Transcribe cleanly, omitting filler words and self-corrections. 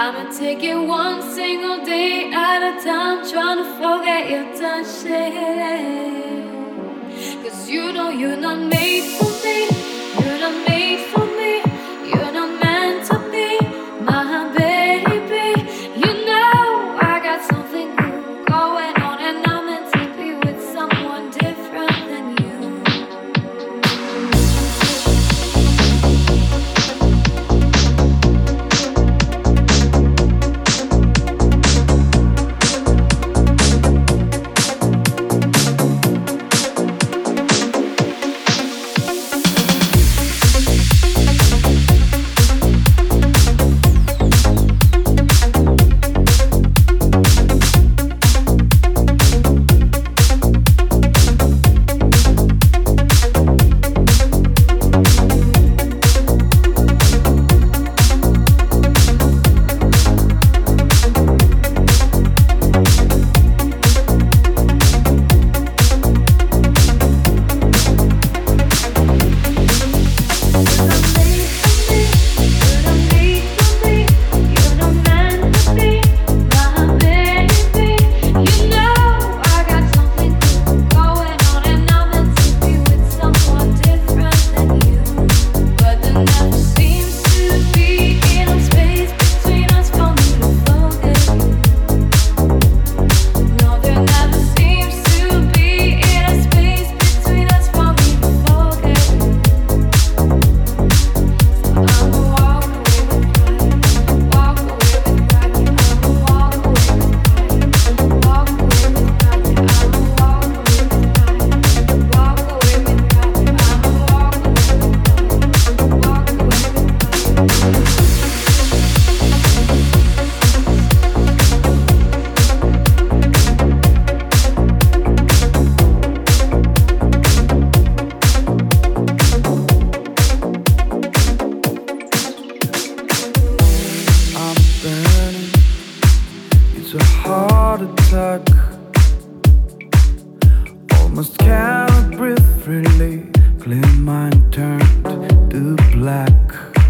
I'ma take it one single day at a time, trying to forget your touching. Cause you know you're not made for me, you're not made for me, you're not meant to be my baby. You know I got something new going on, and I'm meant to be with someone different than you. It's a heart attack. Almost cannot breathe freely. Clear mind turned to black.